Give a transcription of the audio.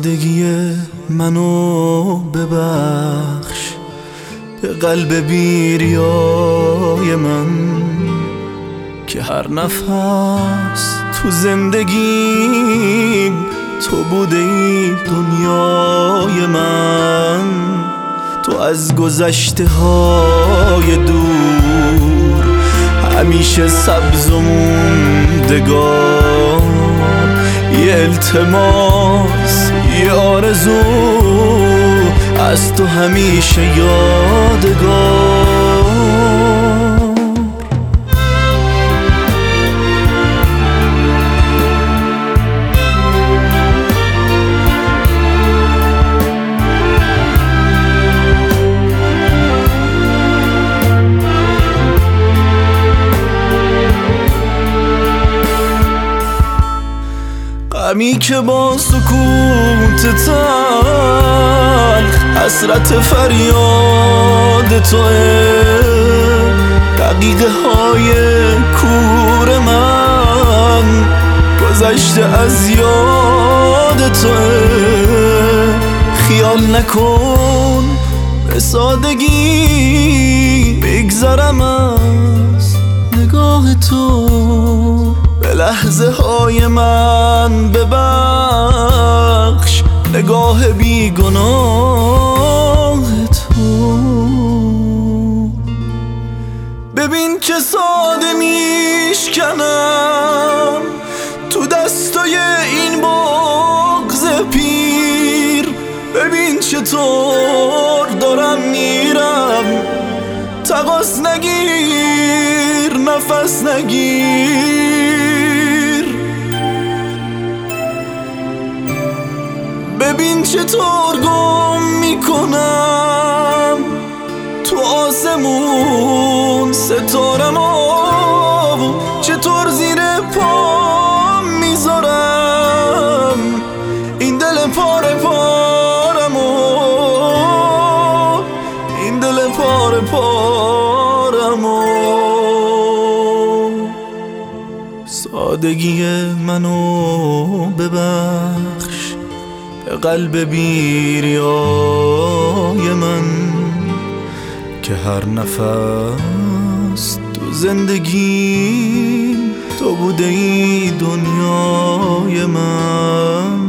سادگی منو ببخش، به قلب بیریای من که هر نفس تو زندگیم تو بوده ای دنیای من. تو از گذشته های دور همیشه سبز و موندگار، یه التماس یه آرزو از تو همیشه یادگار. غمی که با سکوت تلخ حسرت فریاد توه، دقیقه های کور من گذشته از یاد توه. خیال نکن به سادگی بگذرم از نگاه تو، به لحظه های من ببخش نگاه بیگناه تو. ببین چه ساده میشکنم تو دستای این بغض پیر، ببین چطور دارم میرم تقاس نگیر نفس نگیر. ببین چطور گم میکنم تو آسمون ستارمو، چطور زیر پام میذارم این دل پاره پارمو، این دل پاره پارمو. سادگی منو ببخش، به قلب بیریای من که هر نفس تو زندگی تو بوده ای دنیای من.